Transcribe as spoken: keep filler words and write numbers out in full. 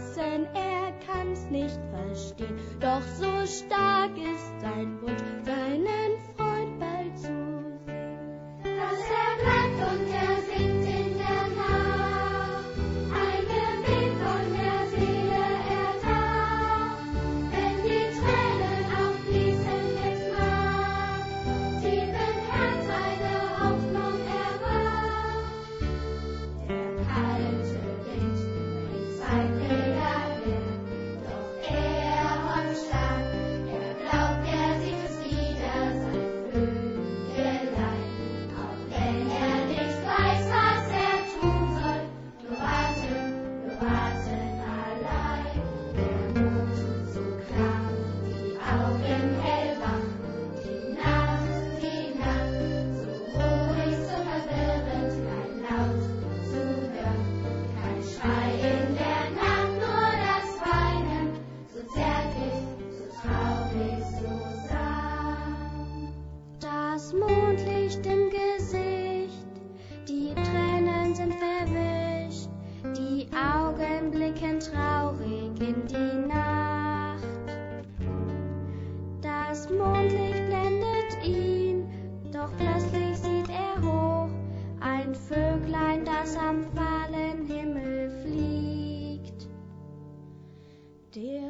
Herzen, er kann's nicht verstehen. Doch so stark ist sein Wunsch, seinen Freund bald zu sehen. Dass er bleibt und er singt in der Nacht, ein Gebet von der Seele er tat. Wenn die Tränen aufließen jetzt Nacht, tief im Herz eine Hoffnung erwacht. Der kalte Wind bringt Zeit näher her, doch er hofft stark, er glaubt, er sieht es wieder, sein Vögelein. Auch wenn er nicht weiß, was er tun soll, nur warten, nur warten allein. Der Mond so klar, die Augen hellwach, die Nacht, die Nacht, so ruhig, so verwirrend, kein Laut zu hören, kein Schrei in der Nacht, nur das Weinen, so zärtlich, so traurig, so sanft. Das Mondlicht im Gesicht, die Tränen sind verwischt, die Augen blicken traurig in die Nacht. Das Mondlicht blendet ihn, doch plötzlich sieht er hoch, ein Vöglein, das am fahlen Himmel fliegt. Der